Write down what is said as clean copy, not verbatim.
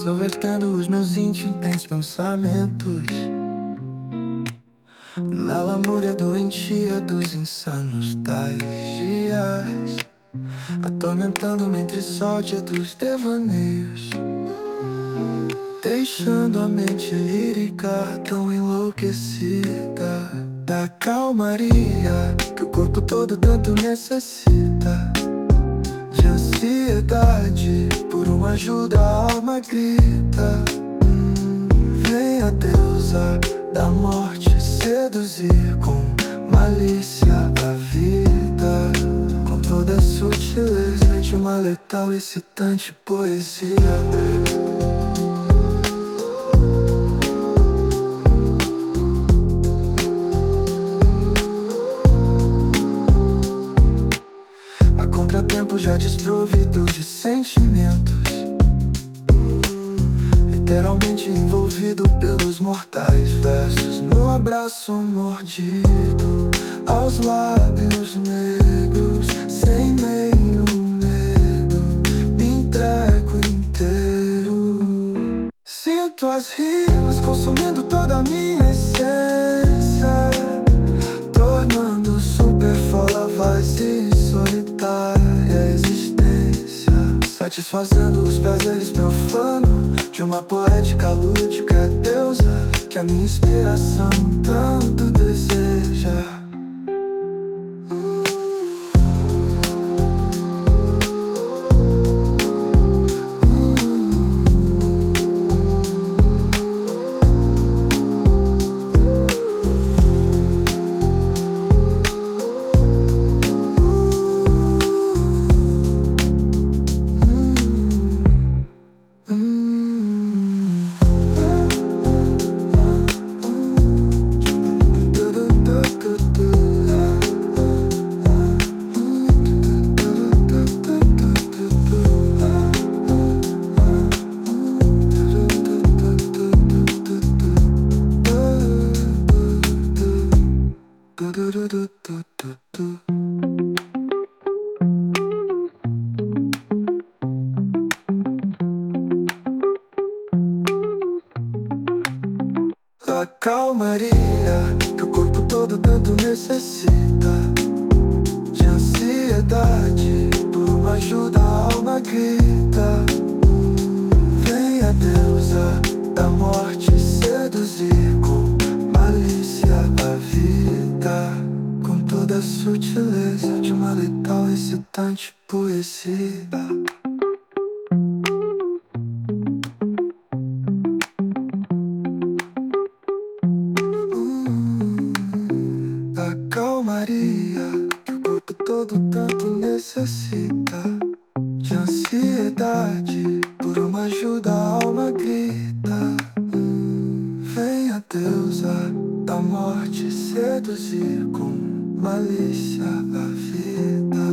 Só vertendo os meus intensos pensamentos na lamúria doentia dos insanos tais dias, atormentando-me entre sódia dos devaneios, deixando a mente lírica tão enlouquecida da calmaria que o corpo todo tanto necessita. De ansiedade, por uma ajuda a alma grita. Vem a deusa da morte seduzir com malícia a vida, com toda a sutileza de uma letal e excitante poesia. A contratempo já desprovido de sentimentos, literalmente envolvido pelos mortais versos, no abraço mordido aos lábios negros, sem nenhum medo, me entrego inteiro. Sinto as rimas consumindo toda a minha essência, tornando supérflua, vazia e solitária a existência, satisfazendo os prazeres profanos de uma poética lúdica deusa que a minha inspiração tanto deseja. A calmaria que o corpo todo tanto necessita, de ansiedade, por uma ajuda a alma grita. Vem a deusa da morte seduzir com malícia a vida, com toda a sutileza de uma letal e excitante poesia. A calmaria que o corpo todo tanto necessita, de ansiedade, por uma ajuda a alma grita. Vem a deusa da morte seduzir com malícia a vida.